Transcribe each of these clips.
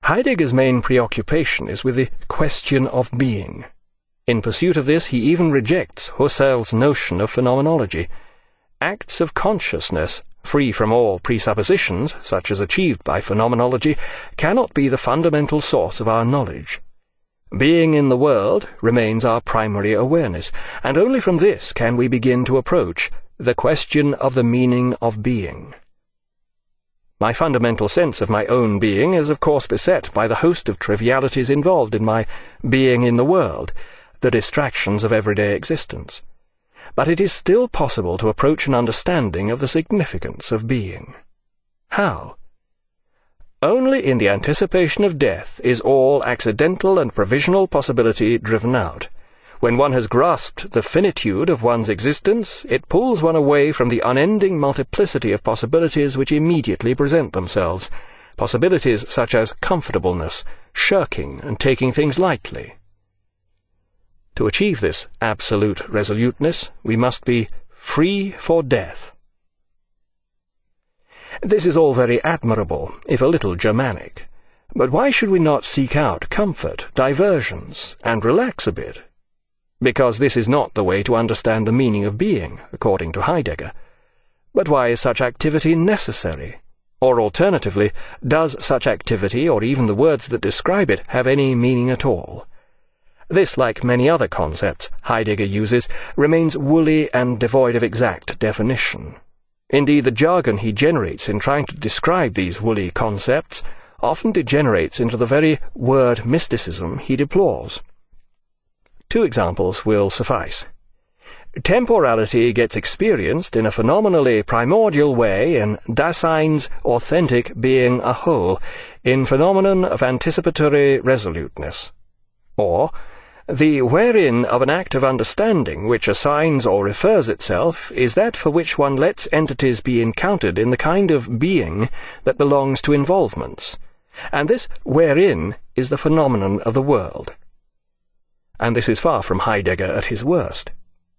Heidegger's main preoccupation is with the question of being. In pursuit of this, he even rejects Husserl's notion of phenomenology. Acts of consciousness, free from all presuppositions, such as achieved by phenomenology, cannot be the fundamental source of our knowledge. Being in the world remains our primary awareness, and only from this can we begin to approach the question of the meaning of being. My fundamental sense of my own being is of course beset by the host of trivialities involved in my being in the world, the distractions of everyday existence. But it is still possible to approach an understanding of the significance of being. How? Only in the anticipation of death is all accidental and provisional possibility driven out. When one has grasped the finitude of one's existence, it pulls one away from the unending multiplicity of possibilities which immediately present themselves, possibilities such as comfortableness, shirking, and taking things lightly. To achieve this absolute resoluteness, we must be free for death. This is all very admirable, if a little Germanic. But why should we not seek out comfort, diversions, and relax a bit? Because this is not the way to understand the meaning of being, according to Heidegger. But why is such activity necessary? Or alternatively, does such activity, or even the words that describe it, have any meaning at all? This, like many other concepts Heidegger uses, remains woolly and devoid of exact definition. Indeed, the jargon he generates in trying to describe these woolly concepts often degenerates into the very word mysticism he deplores. 2 examples will suffice. Temporality gets experienced in a phenomenally primordial way in Dasein's authentic being a whole, in phenomenon of anticipatory resoluteness. Or, the wherein of an act of understanding which assigns or refers itself is that for which one lets entities be encountered in the kind of being that belongs to involvements, and this wherein is the phenomenon of the world. And this is far from Heidegger at his worst.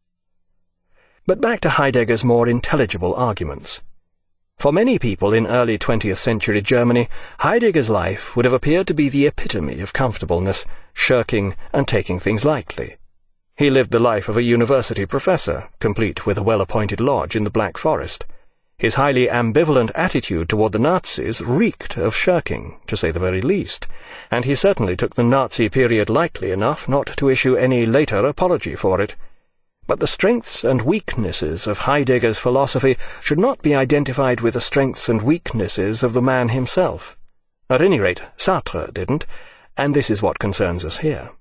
But back to Heidegger's more intelligible arguments. For many people in early 20th century Germany, Heidegger's life would have appeared to be the epitome of comfortableness, shirking, and taking things lightly. He lived the life of a university professor, complete with a well-appointed lodge in the Black Forest. His highly ambivalent attitude toward the Nazis reeked of shirking, to say the very least, and he certainly took the Nazi period lightly enough not to issue any later apology for it. But the strengths and weaknesses of Heidegger's philosophy should not be identified with the strengths and weaknesses of the man himself. At any rate, Sartre didn't, and this is what concerns us here.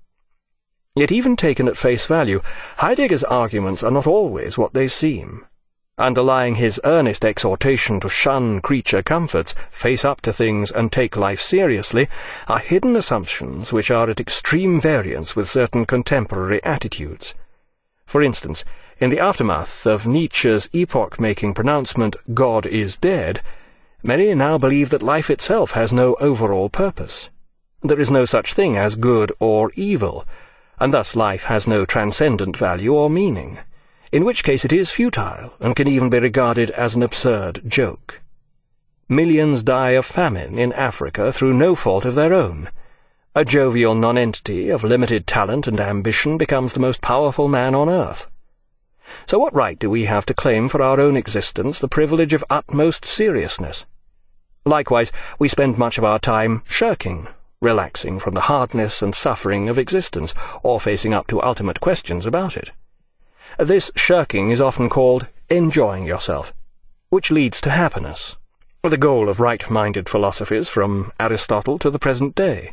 Yet even taken at face value, Heidegger's arguments are not always what they seem. Underlying his earnest exhortation to shun creature comforts, face up to things, and take life seriously, are hidden assumptions which are at extreme variance with certain contemporary attitudes. For instance, in the aftermath of Nietzsche's epoch-making pronouncement, "God is dead," many now believe that life itself has no overall purpose. There is no such thing as good or evil, and thus life has no transcendent value or meaning, in which case it is futile and can even be regarded as an absurd joke. Millions die of famine in Africa through no fault of their own. A jovial nonentity of limited talent and ambition becomes the most powerful man on earth. So what right do we have to claim for our own existence the privilege of utmost seriousness? Likewise, we spend much of our time shirking, relaxing from the hardness and suffering of existence, or facing up to ultimate questions about it. This shirking is often called enjoying yourself, which leads to happiness, the goal of right-minded philosophies from Aristotle to the present day.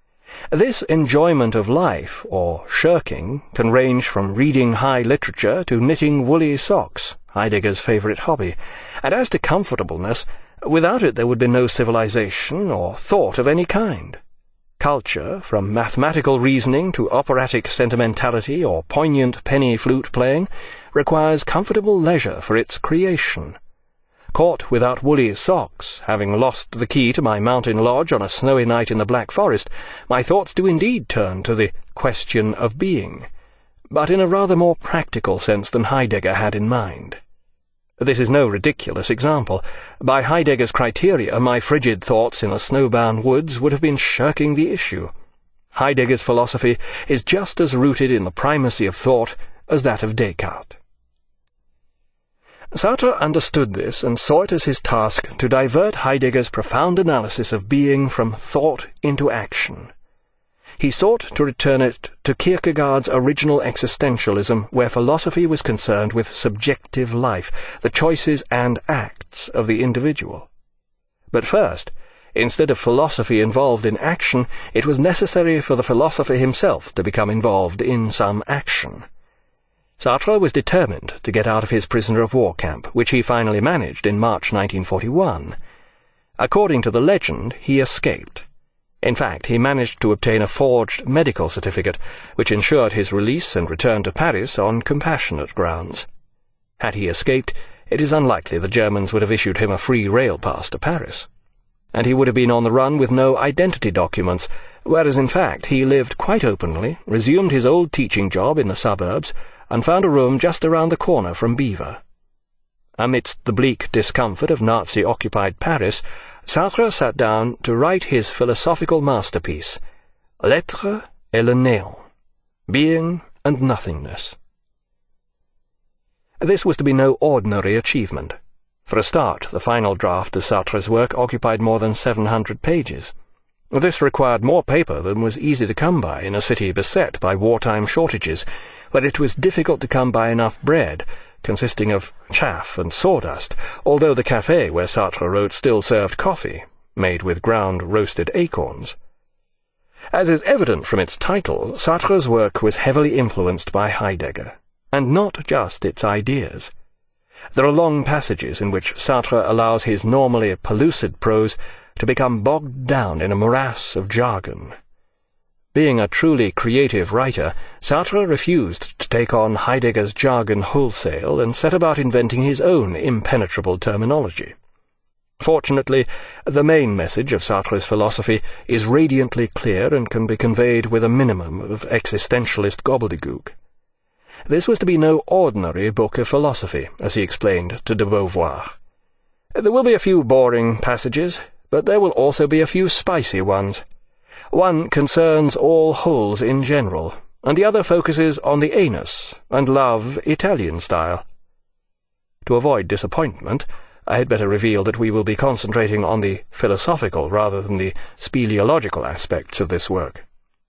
This enjoyment of life, or shirking, can range from reading high literature to knitting woolly socks, Heidegger's favourite hobby, and as to comfortableness, without it there would be no civilization or thought of any kind. Culture, from mathematical reasoning to operatic sentimentality or poignant penny flute playing, requires comfortable leisure for its creation. Caught without woolly socks, having lost the key to my mountain lodge on a snowy night in the Black Forest, my thoughts do indeed turn to the question of being, but in a rather more practical sense than Heidegger had in mind. This is no ridiculous example. By Heidegger's criteria, my frigid thoughts in the snowbound woods would have been shirking the issue. Heidegger's philosophy is just as rooted in the primacy of thought as that of Descartes. Sartre understood this and saw it as his task to divert Heidegger's profound analysis of being from thought into action. He sought to return it to Kierkegaard's original existentialism, where philosophy was concerned with subjective life, the choices and acts of the individual. But first, instead of philosophy involved in action, it was necessary for the philosopher himself to become involved in some action. Sartre was determined to get out of his prisoner of war camp, which he finally managed in March 1941. According to the legend, he escaped. In fact, he managed to obtain a forged medical certificate, which ensured his release and return to Paris on compassionate grounds. Had he escaped, it is unlikely the Germans would have issued him a free rail pass to Paris. And he would have been on the run with no identity documents, whereas in fact he lived quite openly, resumed his old teaching job in the suburbs, and found a room just around the corner from Beaver. Amidst the bleak discomfort of Nazi-occupied Paris, Sartre sat down to write his philosophical masterpiece, L'être et le néant, Being and Nothingness. This was to be no ordinary achievement. For a start, the final draft of Sartre's work occupied more than 700 pages. This required more paper than was easy to come by in a city beset by wartime shortages, where it was difficult to come by enough bread, consisting of chaff and sawdust, although the café where Sartre wrote still served coffee, made with ground roasted acorns. As is evident from its title, Sartre's work was heavily influenced by Heidegger, and not just its ideas. There are long passages in which Sartre allows his normally pellucid prose to become bogged down in a morass of jargon. Being a truly creative writer, Sartre refused to take on Heidegger's jargon wholesale and set about inventing his own impenetrable terminology. Fortunately, the main message of Sartre's philosophy is radiantly clear and can be conveyed with a minimum of existentialist gobbledygook. This was to be no ordinary book of philosophy, as he explained to de Beauvoir. There will be a few boring passages, but there will also be a few spicy ones. One concerns all holes in general, and the other focuses on the anus and love Italian style. To avoid disappointment, I had better reveal that we will be concentrating on the philosophical rather than the speleological aspects of this work.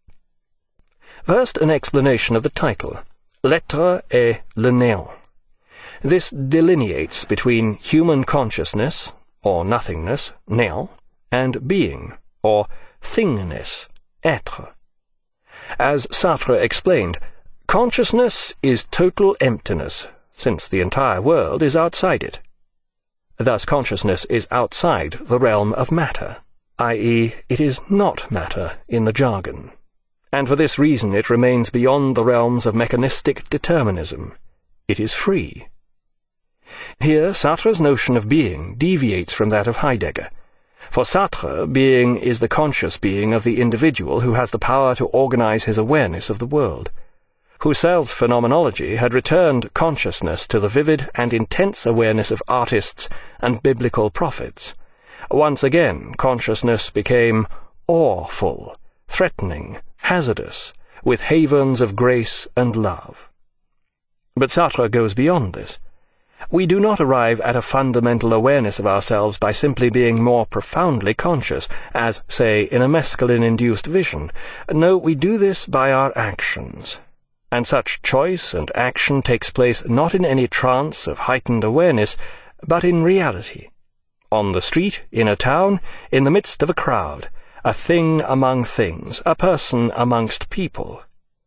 First, an explanation of the title, L'être et le néant. This delineates between human consciousness, or nothingness, néant, and being, or thingness, être. As Sartre explained, consciousness is total emptiness, since the entire world is outside it. Thus consciousness is outside the realm of matter, i.e., it is not matter in the jargon. And for this reason it remains beyond the realms of mechanistic determinism. It is free. Here Sartre's notion of being deviates from that of Heidegger. For Sartre, being is the conscious being of the individual who has the power to organize his awareness of the world. Husserl's phenomenology had returned consciousness to the vivid and intense awareness of artists and biblical prophets. Once again, consciousness became awful, threatening, hazardous, with havens of grace and love. But Sartre goes beyond this. We do not arrive at a fundamental awareness of ourselves by simply being more profoundly conscious, as, say, in a mescaline-induced vision. No, we do this by our actions. And such choice and action takes place not in any trance of heightened awareness, but in reality. On the street, in a town, in the midst of a crowd, a thing among things, a person amongst people.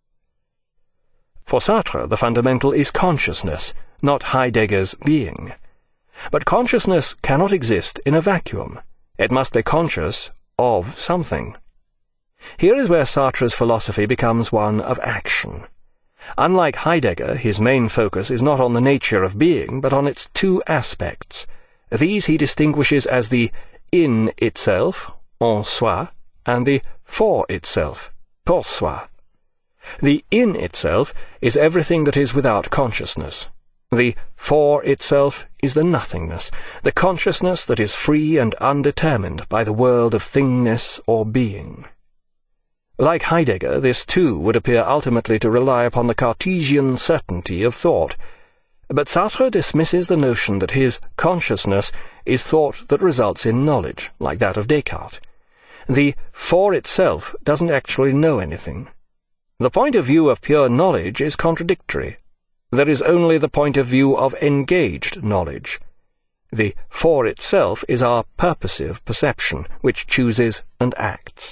For Sartre, the fundamental is consciousness, not Heidegger's being. But consciousness cannot exist in a vacuum. It must be conscious of something. Here is where Sartre's philosophy becomes one of action. Unlike Heidegger, his main focus is not on the nature of being, but on its two aspects. These he distinguishes as the in itself, en soi, and the for itself, pour soi. The in itself is everything that is without consciousness. The for itself is the nothingness, the consciousness that is free and undetermined by the world of thingness or being. Like Heidegger, this too would appear ultimately to rely upon the Cartesian certainty of thought. But Sartre dismisses the notion that his consciousness is thought that results in knowledge, like that of Descartes. The for itself doesn't actually know anything. The point of view of pure knowledge is contradictory. There is only the point of view of engaged knowledge. The for itself is our purposive perception, which chooses and acts.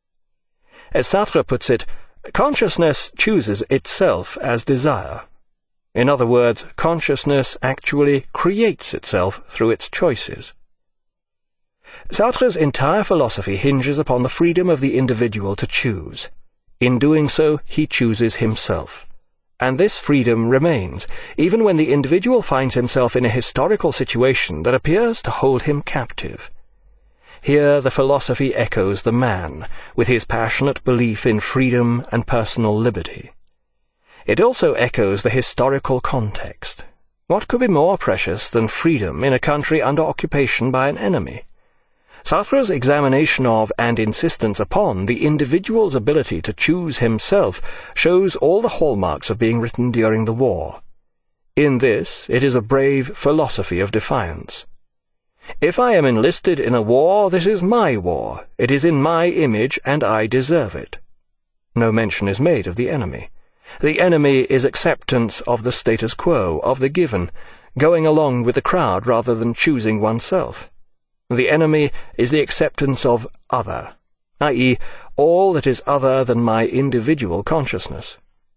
As Sartre puts it, consciousness chooses itself as desire. In other words, consciousness actually creates itself through its choices. Sartre's entire philosophy hinges upon the freedom of the individual to choose. In doing so, he chooses himself. And this freedom remains, even when the individual finds himself in a historical situation that appears to hold him captive. Here the philosophy echoes the man, with his passionate belief in freedom and personal liberty. It also echoes the historical context. What could be more precious than freedom in a country under occupation by an enemy? Sartre's examination of and insistence upon the individual's ability to choose himself shows all the hallmarks of being written during the war. In this, it is a brave philosophy of defiance. If I am enlisted in a war, this is my war. It is in my image, and I deserve it. No mention is made of the enemy. The enemy is acceptance of the status quo, of the given, going along with the crowd rather than choosing oneself. The enemy is the acceptance of other, i.e., all that is other than my individual consciousness.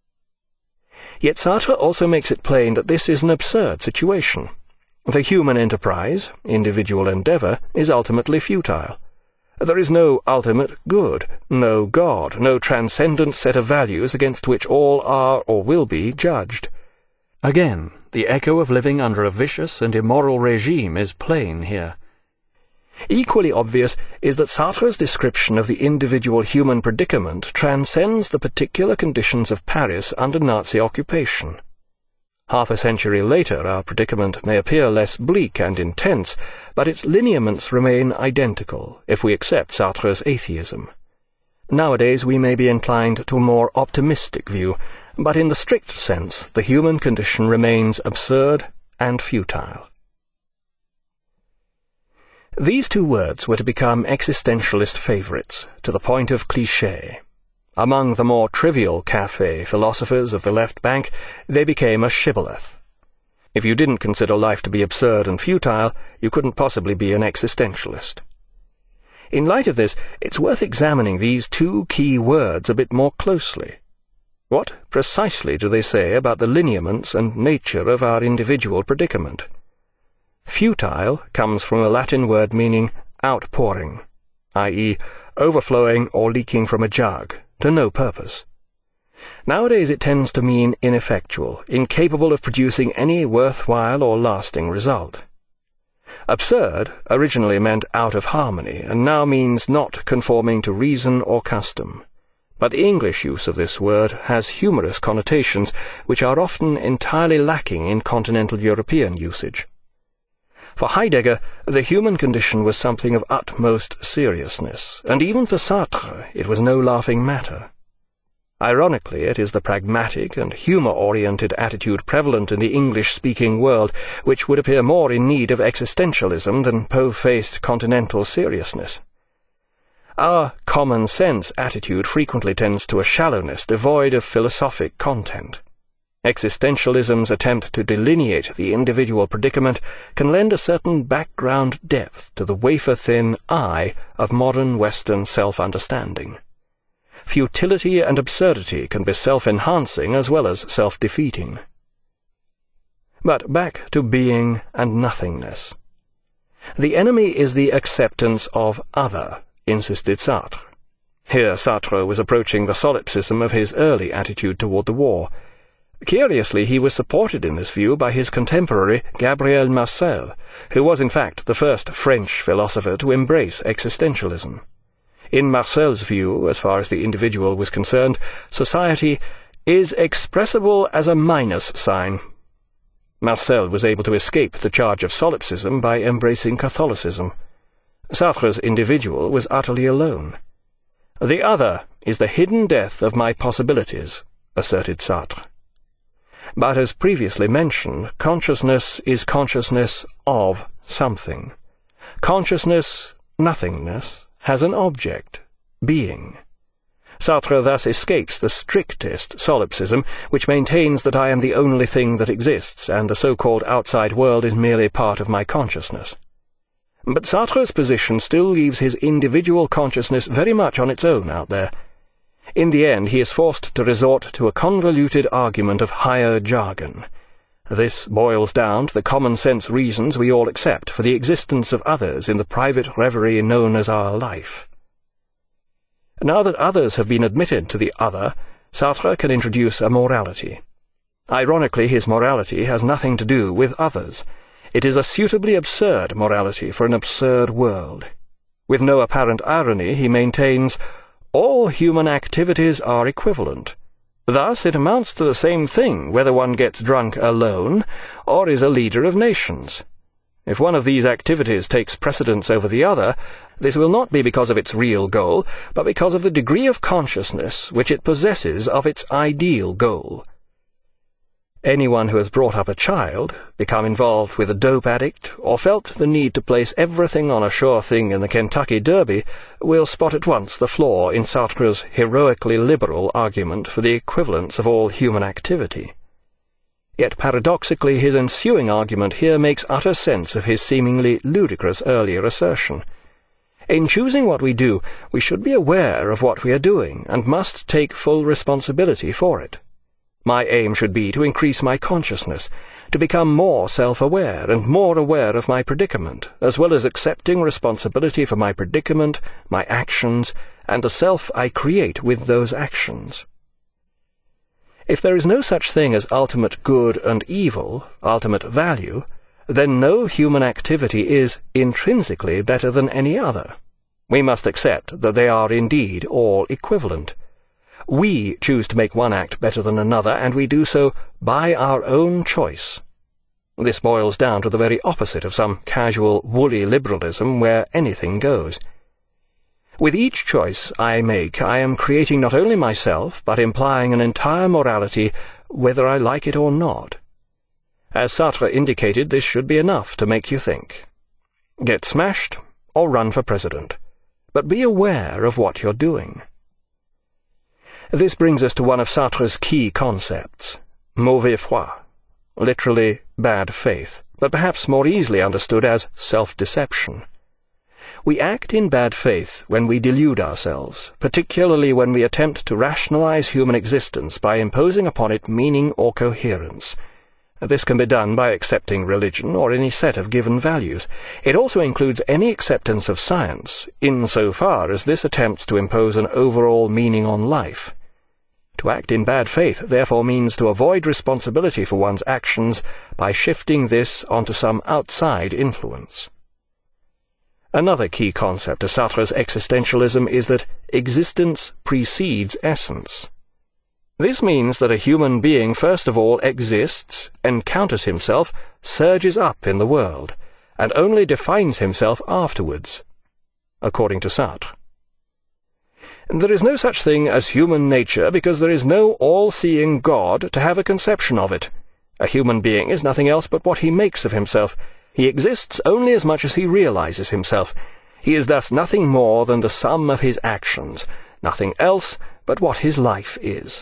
Yet Sartre also makes it plain that this is an absurd situation. The human enterprise, individual endeavour, is ultimately futile. There is no ultimate good, no God, no transcendent set of values against which all are or will be judged. Again, the echo of living under a vicious and immoral regime is plain here. Equally obvious is that Sartre's description of the individual human predicament transcends the particular conditions of Paris under Nazi occupation. Half a century later, our predicament may appear less bleak and intense, but its lineaments remain identical, if we accept Sartre's atheism. Nowadays we may be inclined to a more optimistic view, but in the strict sense the human condition remains absurd and futile. These two words were to become existentialist favourites, to the point of cliché. Among the more trivial café philosophers of the left bank, they became a shibboleth. If you didn't consider life to be absurd and futile, you couldn't possibly be an existentialist. In light of this, it's worth examining these two key words a bit more closely. What precisely do they say about the lineaments and nature of our individual predicament? Futile comes from a Latin word meaning outpouring, i.e., overflowing or leaking from a jug, to no purpose. Nowadays it tends to mean ineffectual, incapable of producing any worthwhile or lasting result. Absurd originally meant out of harmony, and now means not conforming to reason or custom. But the English use of this word has humorous connotations which are often entirely lacking in continental European usage. For Heidegger, the human condition was something of utmost seriousness, and even for Sartre it was no laughing matter. Ironically, it is the pragmatic and humour-oriented attitude prevalent in the English-speaking world which would appear more in need of existentialism than po-faced continental seriousness. Our common-sense attitude frequently tends to a shallowness devoid of philosophic content. Existentialism's attempt to delineate the individual predicament can lend a certain background depth to the wafer-thin I of modern Western self-understanding. Futility and absurdity can be self-enhancing as well as self-defeating. But back to being and nothingness. The enemy is the acceptance of other, insisted Sartre. Here Sartre was approaching the solipsism of his early attitude toward the war. Curiously, he was supported in this view by his contemporary Gabriel Marcel, who was in fact the first French philosopher to embrace existentialism. In Marcel's view, as far as the individual was concerned, society is expressible as a minus sign. Marcel was able to escape the charge of solipsism by embracing Catholicism. Sartre's individual was utterly alone. "The other is the hidden death of my possibilities," asserted Sartre. But as previously mentioned, consciousness is consciousness of something. Consciousness, nothingness, has an object, being. Sartre thus escapes the strictest solipsism, which maintains that I am the only thing that exists, and the so-called outside world is merely part of my consciousness. But Sartre's position still leaves his individual consciousness very much on its own out there. In the end, he is forced to resort to a convoluted argument of higher jargon. This boils down to the common-sense reasons we all accept for the existence of others in the private reverie known as our life. Now that others have been admitted to the other, Sartre can introduce a morality. Ironically, his morality has nothing to do with others. It is a suitably absurd morality for an absurd world. With no apparent irony, he maintains, all human activities are equivalent. Thus it amounts to the same thing whether one gets drunk alone or is a leader of nations. If one of these activities takes precedence over the other, this will not be because of its real goal, but because of the degree of consciousness which it possesses of its ideal goal. Anyone who has brought up a child, become involved with a dope addict, or felt the need to place everything on a sure thing in the Kentucky Derby will spot at once the flaw in Sartre's heroically liberal argument for the equivalence of all human activity. Yet paradoxically his ensuing argument here makes utter sense of his seemingly ludicrous earlier assertion. In choosing what we do, we should be aware of what we are doing, and must take full responsibility for it. My aim should be to increase my consciousness, to become more self-aware and more aware of my predicament, as well as accepting responsibility for my predicament, my actions, and the self I create with those actions. If there is no such thing as ultimate good and evil, ultimate value, then no human activity is intrinsically better than any other. We must accept that they are indeed all equivalent. We choose to make one act better than another, and we do so by our own choice. This boils down to the very opposite of some casual, woolly liberalism where anything goes. With each choice I make, I am creating not only myself, but implying an entire morality, whether I like it or not. As Sartre indicated, this should be enough to make you think. Get smashed, or run for president. But be aware of what you're doing. This brings us to one of Sartre's key concepts, mauvaise foi, literally bad faith, but perhaps more easily understood as self-deception. We act in bad faith when we delude ourselves, particularly when we attempt to rationalize human existence by imposing upon it meaning or coherence. This can be done by accepting religion or any set of given values. It also includes any acceptance of science, insofar as this attempts to impose an overall meaning on life. To act in bad faith, therefore, means to avoid responsibility for one's actions by shifting this onto some outside influence. Another key concept of Sartre's existentialism is that existence precedes essence. This means that a human being first of all exists, encounters himself, surges up in the world, and only defines himself afterwards, according to Sartre. There is no such thing as human nature because there is no all-seeing God to have a conception of it. A human being is nothing else but what he makes of himself. He exists only as much as he realizes himself. He is thus nothing more than the sum of his actions, nothing else but what his life is.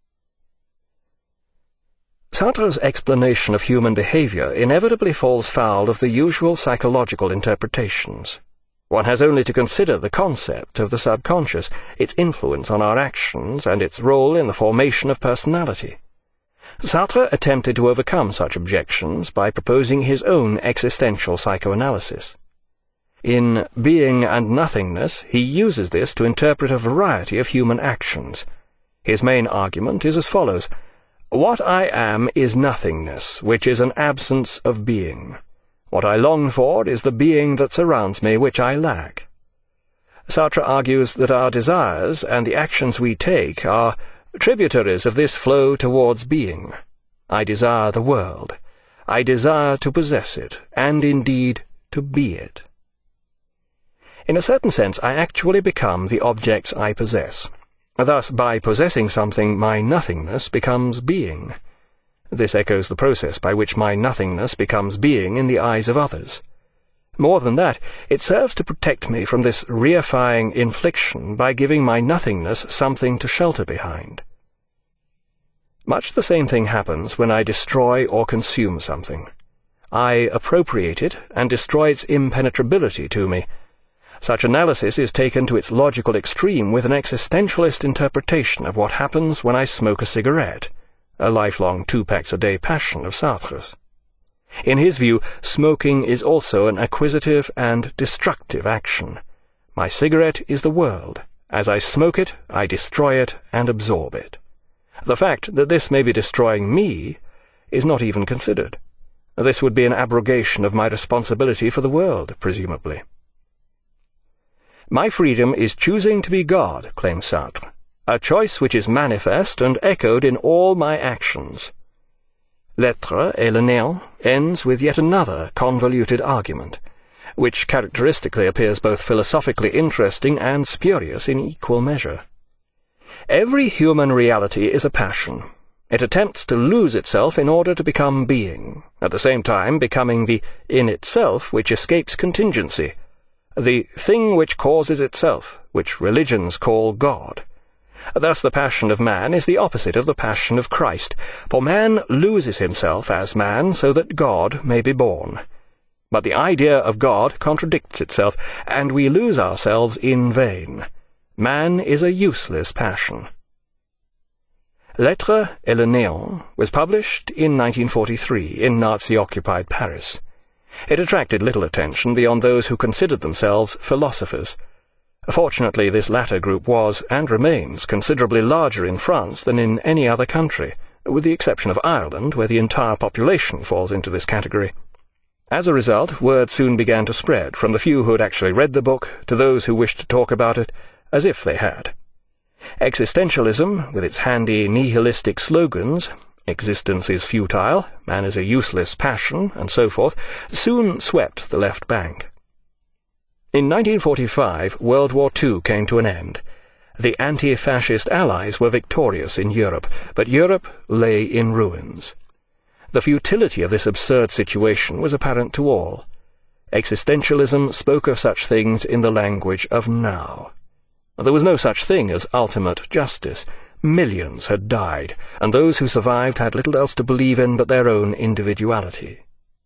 Sartre's explanation of human behavior inevitably falls foul of the usual psychological interpretations. One has only to consider the concept of the subconscious, its influence on our actions, and its role in the formation of personality. Sartre attempted to overcome such objections by proposing his own existential psychoanalysis. In Being and Nothingness, he uses this to interpret a variety of human actions. His main argument is as follows: what I am is nothingness, which is an absence of being. What I long for is the being that surrounds me, which I lack. Sartre argues that our desires and the actions we take are tributaries of this flow towards being. I desire the world. I desire to possess it, and indeed to be it. In a certain sense, I actually become the objects I possess. Thus, by possessing something, my nothingness becomes being. This echoes the process by which my nothingness becomes being in the eyes of others. More than that, it serves to protect me from this reifying infliction by giving my nothingness something to shelter behind. Much the same thing happens when I destroy or consume something. I appropriate it and destroy its impenetrability to me. Such analysis is taken to its logical extreme with an existentialist interpretation of what happens when I smoke a cigarette, a lifelong 2 packs a day passion of Sartre's. In his view, smoking is also an acquisitive and destructive action. My cigarette is the world. As I smoke it, I destroy it and absorb it. The fact that this may be destroying me is not even considered. This would be an abrogation of my responsibility for the world, presumably. My freedom is choosing to be God, claims Sartre, a choice which is manifest and echoed in all my actions. L'être et le néant ends with yet another convoluted argument, which characteristically appears both philosophically interesting and spurious in equal measure. Every human reality is a passion. It attempts to lose itself in order to become being, at the same time becoming the in itself which escapes contingency, the thing which causes itself, which religions call God. Thus the passion of man is the opposite of the passion of Christ, for man loses himself as man so that God may be born. But the idea of God contradicts itself, and we lose ourselves in vain. Man is a useless passion. L'être et le néant was published in 1943 in Nazi-occupied Paris. It attracted little attention beyond those who considered themselves philosophers. Fortunately, this latter group was, and remains, considerably larger in France than in any other country, with the exception of Ireland, where the entire population falls into this category. As a result, word soon began to spread from the few who had actually read the book to those who wished to talk about it as if they had. Existentialism, with its handy nihilistic slogans, existence is futile, man is a useless passion, and so forth, soon swept the left bank. In 1945, World War II came to an end. The anti-fascist Allies were victorious in Europe, but Europe lay in ruins. The futility of this absurd situation was apparent to all. Existentialism spoke of such things in the language of now. There was no such thing as ultimate justice. Millions had died, and those who survived had little else to believe in but their own individuality.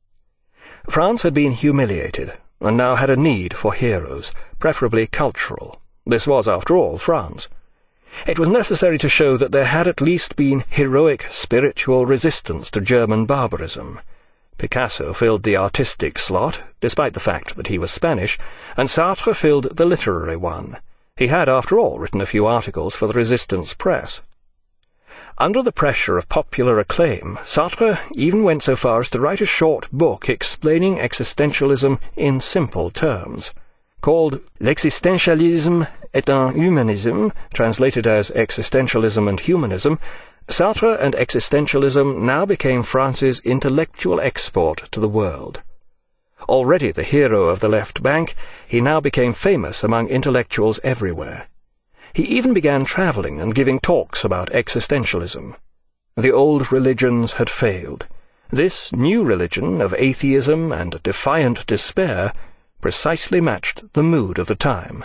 France had been humiliated, and now had a need for heroes, preferably cultural. This was, after all, France. It was necessary to show that there had at least been heroic spiritual resistance to German barbarism. Picasso filled the artistic slot, despite the fact that he was Spanish, and Sartre filled the literary one. He had, after all, written a few articles for the Resistance press. Under the pressure of popular acclaim, Sartre even went so far as to write a short book explaining existentialism in simple terms. Called L'existentialisme et un humanisme, translated as Existentialism and Humanism, Sartre and existentialism now became France's intellectual export to the world. Already the hero of the left bank, he now became famous among intellectuals everywhere. He even began travelling and giving talks about existentialism. The old religions had failed. This new religion of atheism and defiant despair precisely matched the mood of the time.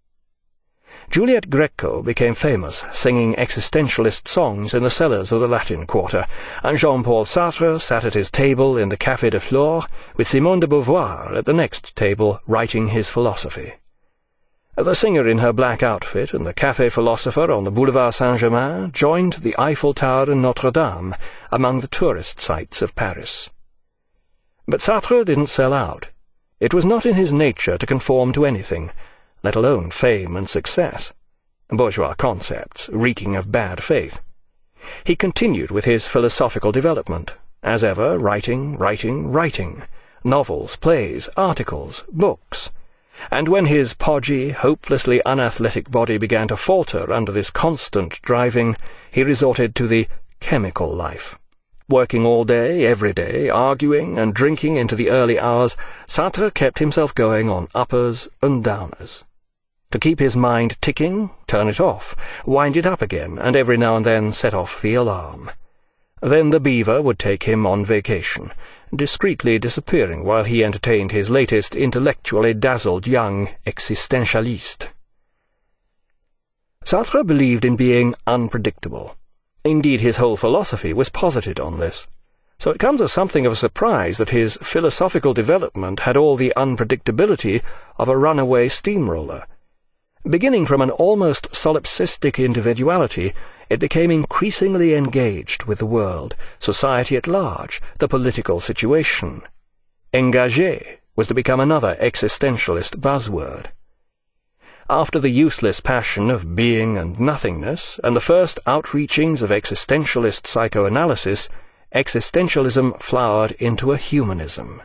Juliette Gréco became famous, singing existentialist songs in the cellars of the Latin Quarter, and Jean-Paul Sartre sat at his table in the Café de Flore, with Simone de Beauvoir at the next table writing his philosophy. The singer in her black outfit and the café philosopher on the Boulevard Saint-Germain joined the Eiffel Tower and Notre Dame among the tourist sites of Paris. But Sartre didn't sell out. It was not in his nature to conform to anything, let alone fame and success, bourgeois concepts reeking of bad faith. He continued with his philosophical development, as ever writing, novels, plays, articles, books. And when his podgy, hopelessly unathletic body began to falter under this constant driving, he resorted to the chemical life. Working all day, every day, arguing and drinking into the early hours, Sartre kept himself going on uppers and downers. To keep his mind ticking, turn it off, wind it up again, and every now and then set off the alarm. Then the beaver would take him on vacation, discreetly disappearing while he entertained his latest intellectually dazzled young existentialiste. Sartre believed in being unpredictable. Indeed, his whole philosophy was posited on this. So it comes as something of a surprise that his philosophical development had all the unpredictability of a runaway steamroller. Beginning from an almost solipsistic individuality, it became increasingly engaged with the world, society at large, the political situation. Engagé was to become another existentialist buzzword. After the useless passion of being and nothingness, and the first outreachings of existentialist psychoanalysis, existentialism flowered into a humanism.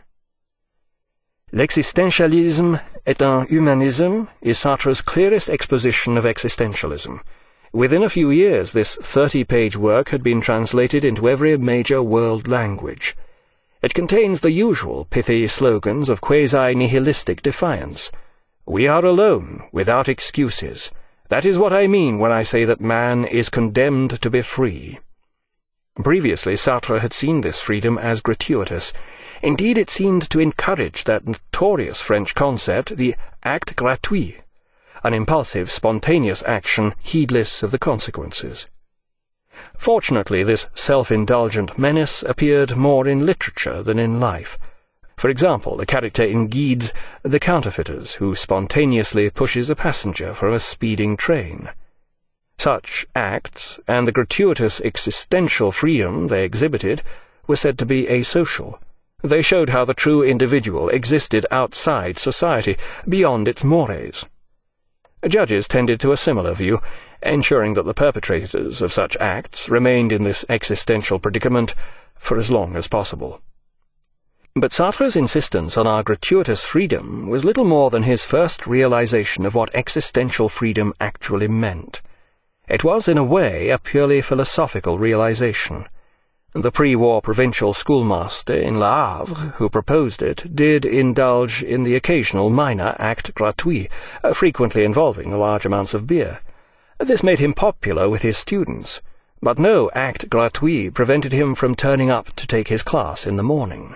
L'existentialisme est un humanisme is Sartre's clearest exposition of existentialism. Within a few years, this 30-page work had been translated into every major world language. It contains the usual pithy slogans of quasi-nihilistic defiance. We are alone, without excuses. That is what I mean when I say that man is condemned to be free. Previously, Sartre had seen this freedom as gratuitous. Indeed, it seemed to encourage that notorious French concept, the acte gratuit, an impulsive, spontaneous action heedless of the consequences. Fortunately, this self-indulgent menace appeared more in literature than in life. For example, the character in Guides, The Counterfeiters, who spontaneously pushes a passenger from a speeding train. Such acts, and the gratuitous existential freedom they exhibited, were said to be asocial. They showed how the true individual existed outside society, beyond its mores. Judges tended to a similar view, ensuring that the perpetrators of such acts remained in this existential predicament for as long as possible. But Sartre's insistence on our gratuitous freedom was little more than his first realization of what existential freedom actually meant. It was, in a way, a purely philosophical realization. The pre-war provincial schoolmaster in Le Havre, who proposed it, did indulge in the occasional minor acte gratuit, frequently involving large amounts of beer. This made him popular with his students, but no acte gratuit prevented him from turning up to take his class in the morning.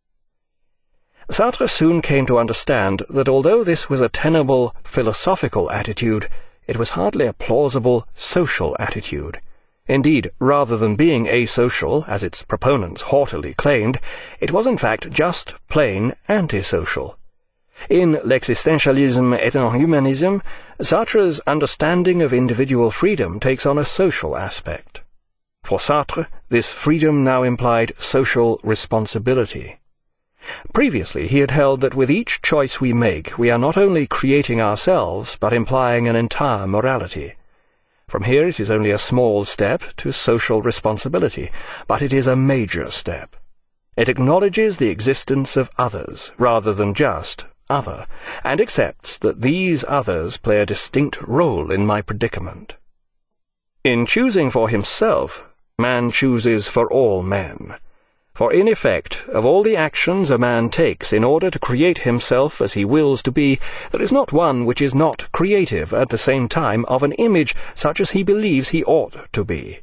Sartre soon came to understand that although this was a tenable philosophical attitude, it was hardly a plausible social attitude. Indeed, rather than being asocial, as its proponents haughtily claimed, it was in fact just plain antisocial. In L'existentialisme et un humanisme, Sartre's understanding of individual freedom takes on a social aspect. For Sartre, this freedom now implied social responsibility. Previously, he had held that with each choice we make, we are not only creating ourselves, but implying an entire morality. From here it is only a small step to social responsibility, but it is a major step. It acknowledges the existence of others, rather than just other, and accepts that these others play a distinct role in my predicament. In choosing for himself, man chooses for all men. For in effect, of all the actions a man takes in order to create himself as he wills to be, there is not one which is not creative at the same time of an image such as he believes he ought to be.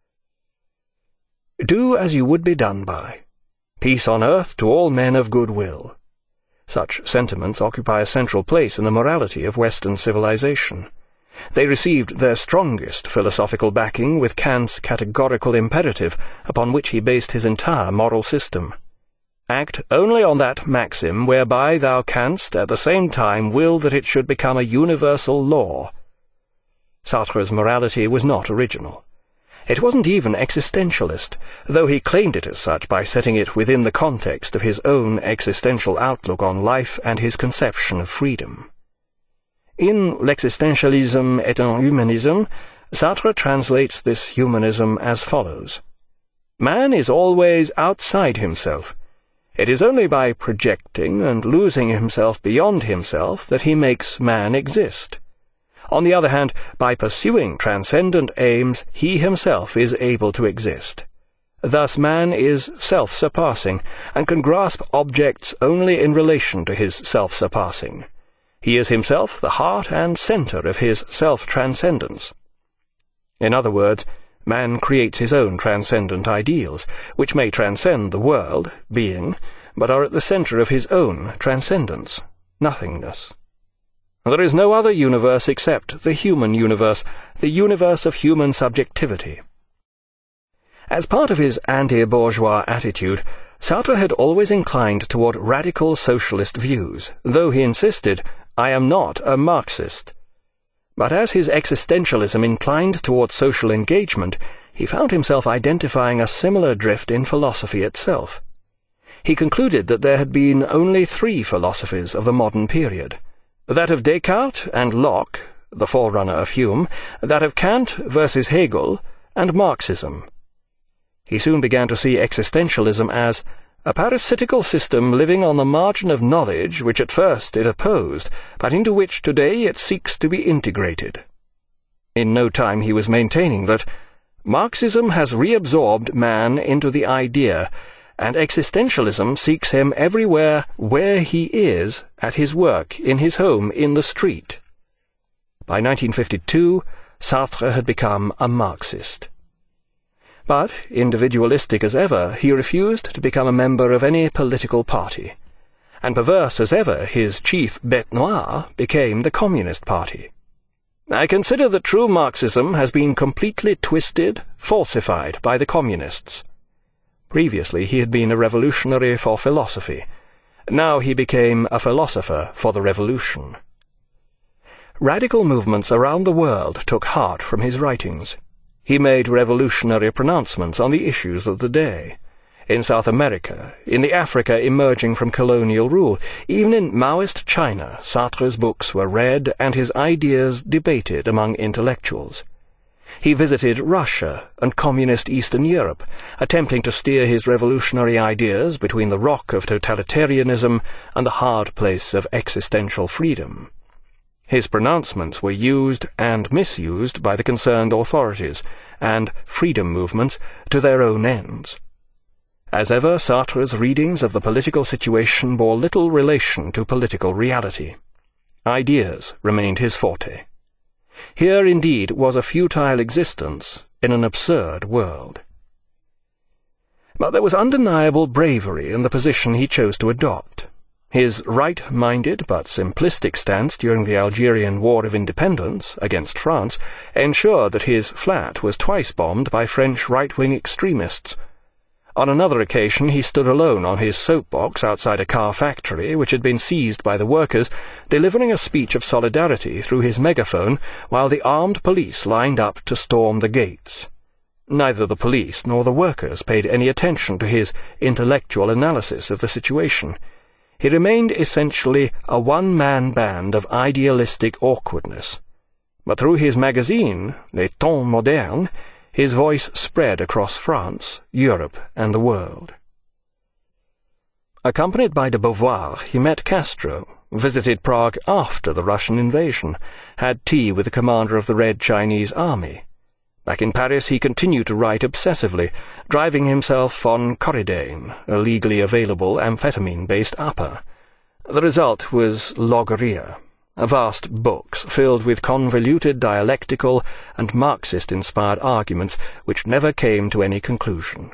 Do as you would be done by. Peace on earth to all men of good will. Such sentiments occupy a central place in the morality of Western civilization. They received their strongest philosophical backing with Kant's categorical imperative, upon which he based his entire moral system. Act only on that maxim whereby thou canst at the same time will that it should become a universal law. Sartre's morality was not original. It wasn't even existentialist, though he claimed it as such by setting it within the context of his own existential outlook on life and his conception of freedom. In L'existentialisme et un humanisme, Sartre translates this humanism as follows. Man is always outside himself. It is only by projecting and losing himself beyond himself that he makes man exist. On the other hand, by pursuing transcendent aims, he himself is able to exist. Thus man is self-surpassing, and can grasp objects only in relation to his self-surpassing. He is himself the heart and centre of his self-transcendence. In other words, man creates his own transcendent ideals, which may transcend the world, being, but are at the centre of his own transcendence, nothingness. There is no other universe except the human universe, the universe of human subjectivity. As part of his anti-bourgeois attitude, Sartre had always inclined toward radical socialist views, though he insisted, "I am not a Marxist." But as his existentialism inclined toward social engagement, he found himself identifying a similar drift in philosophy itself. He concluded that there had been only three philosophies of the modern period: that of Descartes and Locke, the forerunner of Hume, that of Kant versus Hegel, and Marxism. He soon began to see existentialism as a parasitical system living on the margin of knowledge which at first it opposed, but into which today it seeks to be integrated. In no time he was maintaining that Marxism has reabsorbed man into the idea, and existentialism seeks him everywhere where he is, at his work, in his home, in the street. By 1952, Sartre had become a Marxist. But, individualistic as ever, he refused to become a member of any political party, and perverse as ever, his chief bête noire became the Communist Party. "I consider that true Marxism has been completely twisted, falsified by the Communists." Previously he had been a revolutionary for philosophy. Now he became a philosopher for the revolution. Radical movements around the world took heart from his writings. He made revolutionary pronouncements on the issues of the day. In South America, in the Africa emerging from colonial rule, even in Maoist China, Sartre's books were read and his ideas debated among intellectuals. He visited Russia and communist Eastern Europe, attempting to steer his revolutionary ideas between the rock of totalitarianism and the hard place of existential freedom. His pronouncements were used and misused by the concerned authorities and freedom movements to their own ends. As ever, Sartre's readings of the political situation bore little relation to political reality. Ideas remained his forte. Here, indeed, was a futile existence in an absurd world. But there was undeniable bravery in the position he chose to adopt. His right-minded but simplistic stance during the Algerian War of Independence against France ensured that his flat was twice bombed by French right-wing extremists. On another occasion he stood alone on his soapbox outside a car factory which had been seized by the workers, delivering a speech of solidarity through his megaphone while the armed police lined up to storm the gates. Neither the police nor the workers paid any attention to his intellectual analysis of the situation. He remained essentially a one-man band of idealistic awkwardness. But through his magazine, Les Temps Modernes, his voice spread across France, Europe, and the world. Accompanied by de Beauvoir, he met Castro, visited Prague after the Russian invasion, had tea with the commander of the Red Chinese Army. Back in Paris he continued to write obsessively, driving himself on Coridane, a legally available amphetamine-based upper. The result was Logorrhea, vast books filled with convoluted dialectical and Marxist-inspired arguments which never came to any conclusion.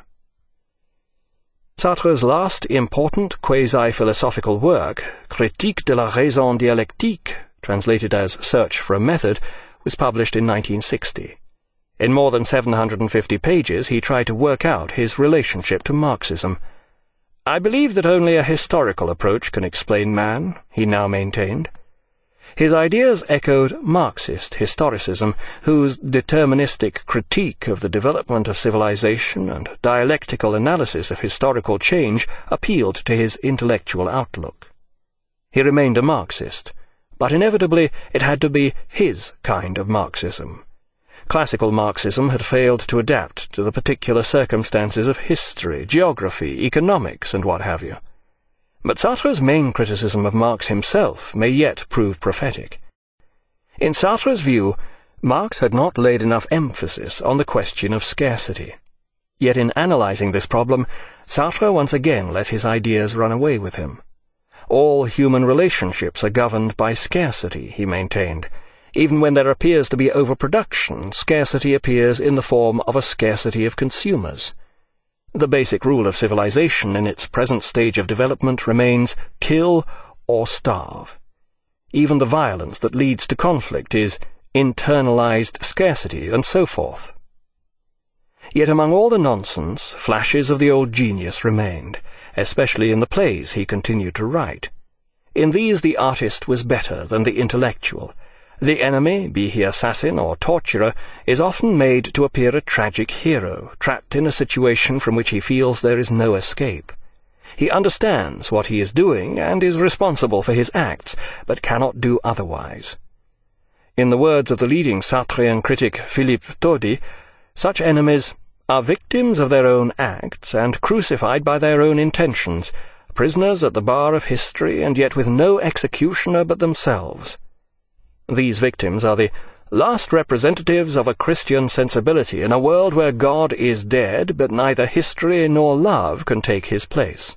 Sartre's last important quasi-philosophical work, Critique de la raison dialectique, translated as Search for a Method, was published in 1960. In more than 750 pages he tried to work out his relationship to Marxism. "I believe that only a historical approach can explain man," he now maintained. His ideas echoed Marxist historicism, whose deterministic critique of the development of civilization and dialectical analysis of historical change appealed to his intellectual outlook. He remained a Marxist, but inevitably it had to be his kind of Marxism. Classical Marxism had failed to adapt to the particular circumstances of history, geography, economics, and what have you. But Sartre's main criticism of Marx himself may yet prove prophetic. In Sartre's view, Marx had not laid enough emphasis on the question of scarcity. Yet in analyzing this problem, Sartre once again let his ideas run away with him. All human relationships are governed by scarcity, he maintained. Even when there appears to be overproduction, scarcity appears in the form of a scarcity of consumers. The basic rule of civilization in its present stage of development remains kill or starve. Even the violence that leads to conflict is internalized scarcity, and so forth. Yet among all the nonsense, flashes of the old genius remained, especially in the plays he continued to write. In these the artist was better than the intellectual. The enemy, be he assassin or torturer, is often made to appear a tragic hero, trapped in a situation from which he feels there is no escape. He understands what he is doing and is responsible for his acts, but cannot do otherwise. In the words of the leading Sartrean critic Philippe Todi, such enemies are victims of their own acts and crucified by their own intentions, prisoners at the bar of history and yet with no executioner but themselves. These victims are the last representatives of a Christian sensibility in a world where God is dead, but neither history nor love can take his place.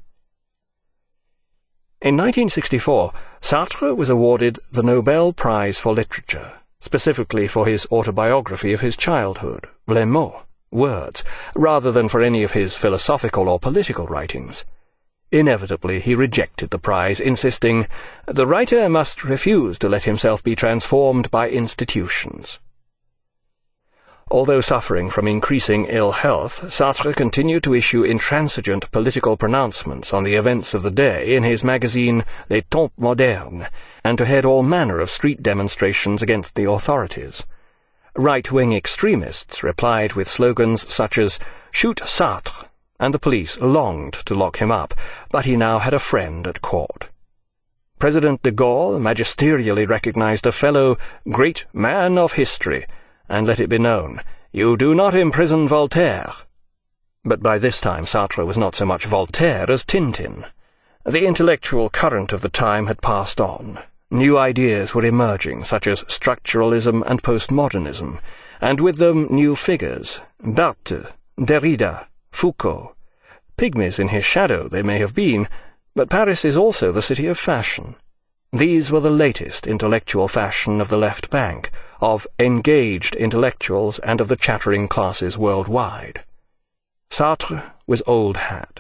In 1964, Sartre was awarded the Nobel Prize for Literature, specifically for his autobiography of his childhood, Les Mots, Words, rather than for any of his philosophical or political writings. Inevitably he rejected the prize, insisting, "The writer must refuse to let himself be transformed by institutions." Although suffering from increasing ill health, Sartre continued to issue intransigent political pronouncements on the events of the day in his magazine Les Temps Modernes, and to head all manner of street demonstrations against the authorities. Right-wing extremists replied with slogans such as "Shoot Sartre," and the police longed to lock him up, but he now had a friend at court. President de Gaulle magisterially recognized a fellow great man of history, and let it be known, "You do not imprison Voltaire." But by this time Sartre was not so much Voltaire as Tintin. The intellectual current of the time had passed on. New ideas were emerging, such as structuralism and postmodernism, and with them new figures, Barthes, Derrida, Foucault. Pygmies in his shadow they may have been, but Paris is also the city of fashion. These were the latest intellectual fashion of the left bank, of engaged intellectuals and of the chattering classes worldwide. Sartre was old hat.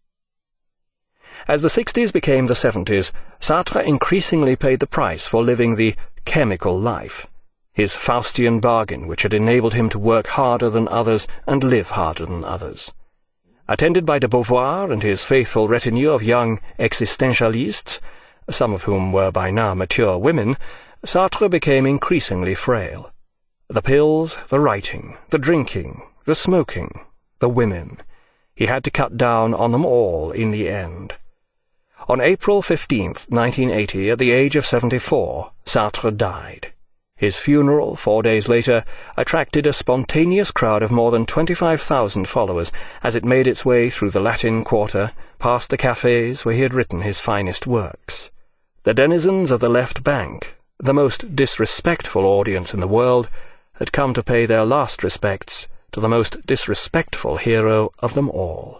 As the 60s became the 70s, Sartre increasingly paid the price for living the chemical life, his Faustian bargain which had enabled him to work harder than others and live harder than others. Attended by de Beauvoir and his faithful retinue of young existentialists, some of whom were by now mature women, Sartre became increasingly frail. The pills, the writing, the drinking, the smoking, the women. He had to cut down on them all in the end. On April 15th, 1980, at the age of 74, Sartre died. His funeral, 4 days later, attracted a spontaneous crowd of more than 25,000 followers as it made its way through the Latin Quarter, past the cafes where he had written his finest works. The denizens of the left bank, the most disrespectful audience in the world, had come to pay their last respects to the most disrespectful hero of them all.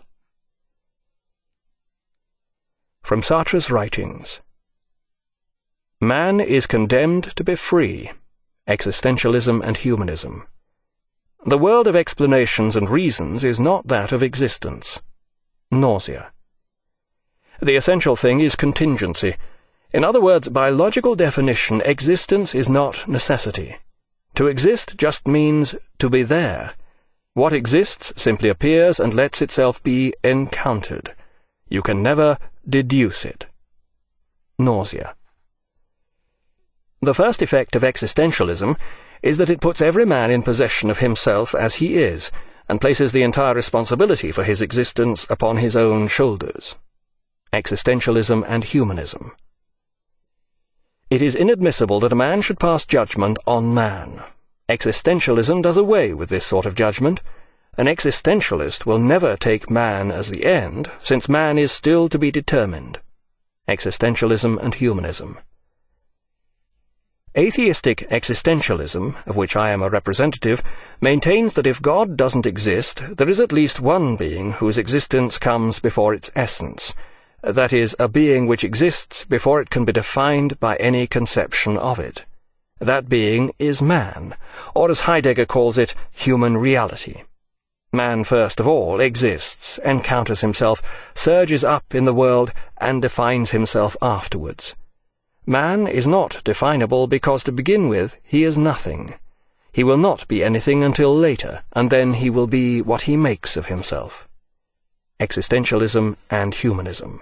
From Sartre's writings. Man is condemned to be free. Existentialism and humanism. The world of explanations and reasons is not that of existence. Nausea. The essential thing is contingency. In other words, by logical definition, existence is not necessity. To exist just means to be there. What exists simply appears and lets itself be encountered. You can never deduce it. Nausea. The first effect of existentialism is that it puts every man in possession of himself as he is, and places the entire responsibility for his existence upon his own shoulders. Existentialism and humanism. It is inadmissible that a man should pass judgment on man. Existentialism does away with this sort of judgment. An existentialist will never take man as the end, since man is still to be determined. Existentialism and humanism. Atheistic existentialism, of which I am a representative, maintains that if God doesn't exist, there is at least one being whose existence comes before its essence. That is, a being which exists before it can be defined by any conception of it. That being is man, or as Heidegger calls it, human reality. Man first of all exists, encounters himself, surges up in the world, and defines himself afterwards. Man is not definable because, to begin with, he is nothing. He will not be anything until later, and then he will be what he makes of himself. Existentialism and Humanism.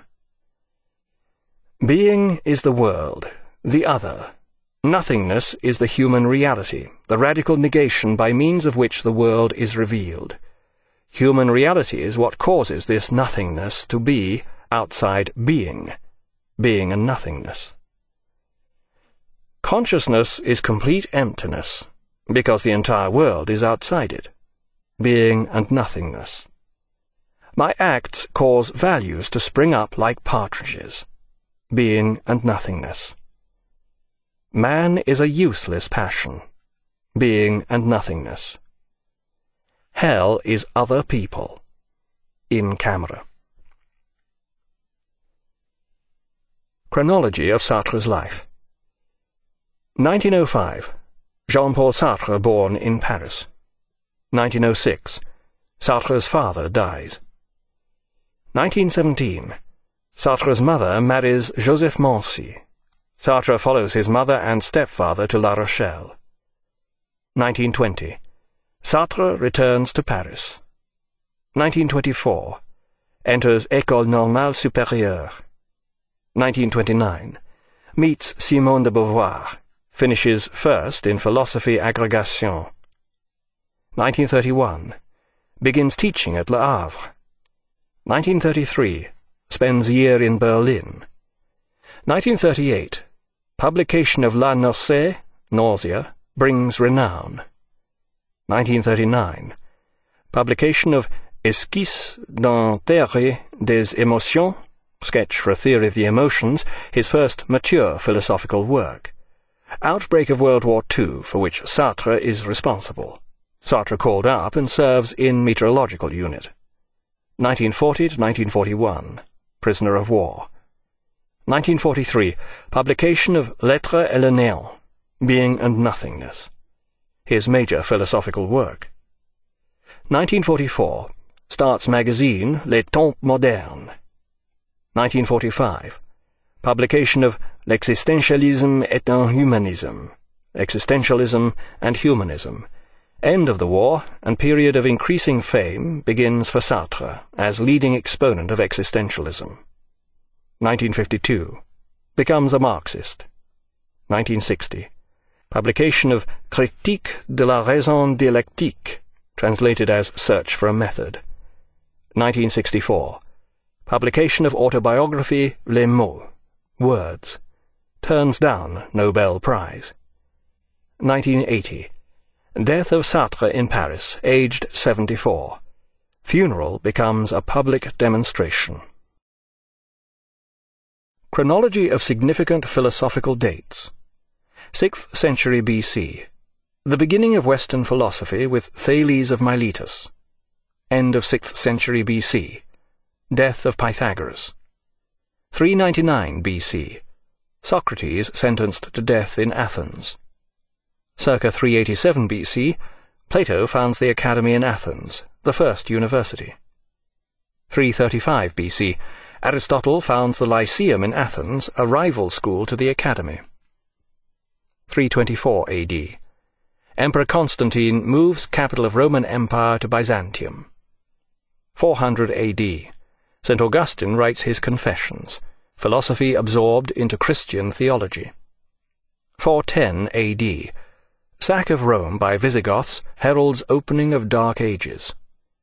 Being is the world, the other. Nothingness is the human reality, the radical negation by means of which the world is revealed. Human reality is what causes this nothingness to be outside being and nothingness. Consciousness is complete emptiness, because the entire world is outside it, being and nothingness. My acts cause values to spring up like partridges, being and nothingness. Man is a useless passion, being and nothingness. Hell is other people, in camera. Chronology of Sartre's life. 1905. Jean-Paul Sartre born in Paris. 1906. Sartre's father dies. 1917. Sartre's mother marries Joseph Mancy. Sartre follows his mother and stepfather to La Rochelle. 1920. Sartre returns to Paris. 1924. Enters École Normale Supérieure. 1929. Meets Simone de Beauvoir. Finishes first in philosophy agrégation. 1931. Begins teaching at Le Havre. 1933. Spends a year in Berlin. 1938. Publication of La Nausée, Nausea, brings renown. 1939. Publication of Esquisse d'un théâtre des émotions, sketch for a theory of the emotions, his first mature philosophical work. Outbreak of World War II, for which Sartre is responsible. Sartre called up and serves in meteorological unit. 1940 to 1941. Prisoner of war. 1943. Publication of L'Être et le Néant, Being and Nothingness, his major philosophical work. 1944. Starts magazine Les Temps Modernes. 1945. Publication of L'existentialisme et un humanisme, Existentialism and Humanism. End of the war and period of increasing fame begins for Sartre as leading exponent of existentialism. 1952. Becomes a Marxist. 1960. Publication of Critique de la raison dialectique, translated as Search for a Method. 1964. Publication of autobiography Les Mots, Words. Turns down Nobel Prize. 1980. Death of Sartre in Paris, aged 74. Funeral becomes a public demonstration. Chronology of significant philosophical dates. 6th century B.C. The beginning of Western philosophy with Thales of Miletus. End of 6th century B.C. Death of Pythagoras. 399 B.C. Socrates sentenced to death in Athens. Circa 387 B.C., Plato founds the Academy in Athens, the first university. 335 B.C., Aristotle founds the Lyceum in Athens, a rival school to the Academy. 324 A.D. Emperor Constantine moves capital of Roman Empire to Byzantium. 400 A.D. St. Augustine writes his Confessions, philosophy absorbed into Christian theology. 410 A.D. Sack of Rome by Visigoths heralds opening of Dark Ages.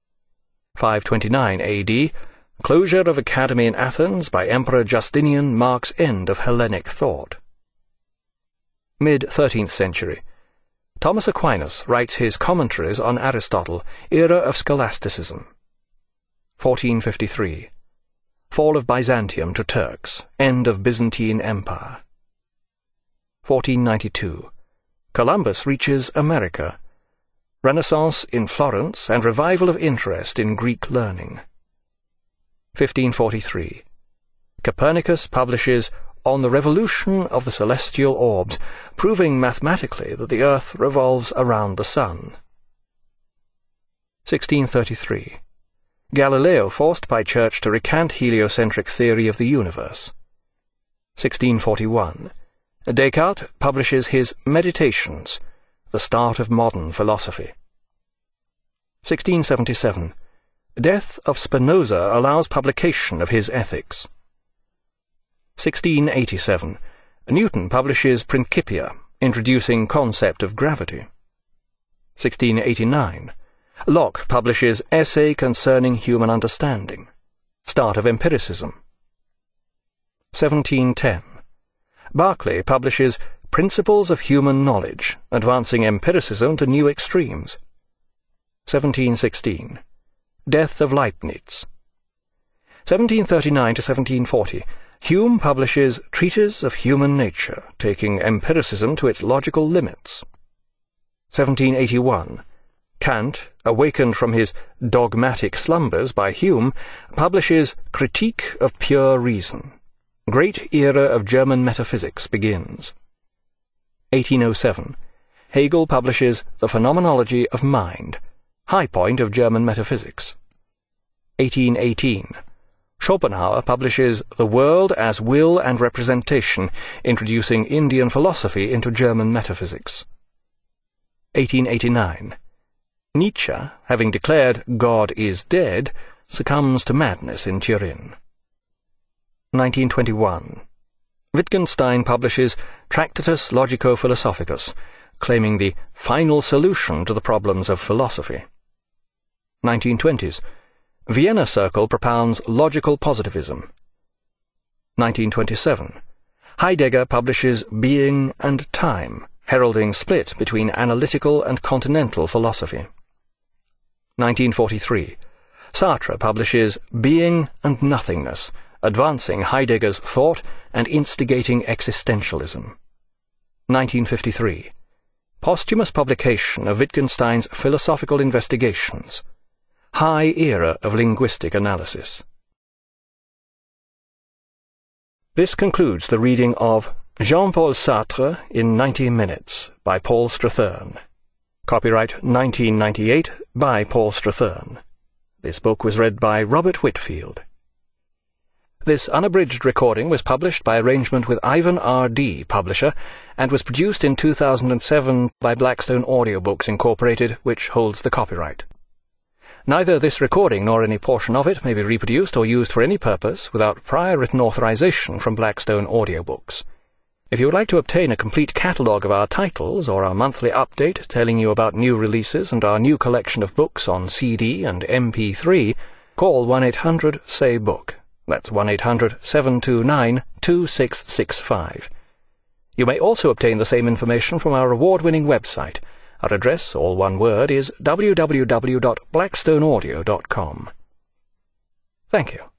529 A.D. Closure of Academy in Athens by Emperor Justinian marks end of Hellenic thought. Mid-13th century. Thomas Aquinas writes his Commentaries on Aristotle, era of scholasticism. 1453. Fall of Byzantium to Turks, end of Byzantine Empire. 1492. Columbus reaches America. Renaissance in Florence and revival of interest in Greek learning. 1543. Copernicus publishes On the Revolution of the Celestial Orbs, proving mathematically that the earth revolves around the sun. 1633. Galileo forced by Church to recant heliocentric theory of the universe. 1641. Descartes publishes his Meditations, the start of modern philosophy. 1677. Death of Spinoza allows publication of his Ethics. 1687. Newton publishes Principia, introducing concept of gravity. 1689. Locke publishes Essay Concerning Human Understanding, start of empiricism. 1710. Berkeley publishes Principles of Human Knowledge, advancing empiricism to new extremes. 1716. Death of Leibniz. 1739 to 1740. Hume publishes Treatise of Human Nature, taking empiricism to its logical limits. 1781. Kant, awakened from his dogmatic slumbers by Hume, publishes Critique of Pure Reason. Great era of German metaphysics begins. 1807. Hegel publishes The Phenomenology of Mind, high point of German metaphysics. 1818. Schopenhauer publishes The World as Will and Representation, introducing Indian philosophy into German metaphysics. 1889. Nietzsche, having declared God is dead, succumbs to madness in Turin. 1921. Wittgenstein publishes Tractatus Logico-Philosophicus, claiming the final solution to the problems of philosophy. 1920s. Vienna Circle propounds logical positivism. 1927. Heidegger publishes Being and Time, heralding split between analytical and continental philosophy. 1943. Sartre publishes Being and Nothingness, advancing Heidegger's thought and instigating existentialism. 1953. Posthumous publication of Wittgenstein's Philosophical Investigations. High era of linguistic analysis. This concludes the reading of Jean-Paul Sartre in 90 Minutes by Paul Strathern. Copyright 1998 by Paul Strathern. This book was read by Robert Whitfield. This unabridged recording was published by arrangement with Ivan R.D., publisher, and was produced in 2007 by Blackstone Audiobooks Incorporated, which holds the copyright. Neither this recording nor any portion of it may be reproduced or used for any purpose without prior written authorization from Blackstone Audiobooks. If you would like to obtain a complete catalogue of our titles or our monthly update telling you about new releases and our new collection of books on CD and MP3, call 1-800-SAY-BOOK. That's 1-800-729-2665. You may also obtain the same information from our award-winning website. Our address, all one word, is www.blackstoneaudio.com. Thank you.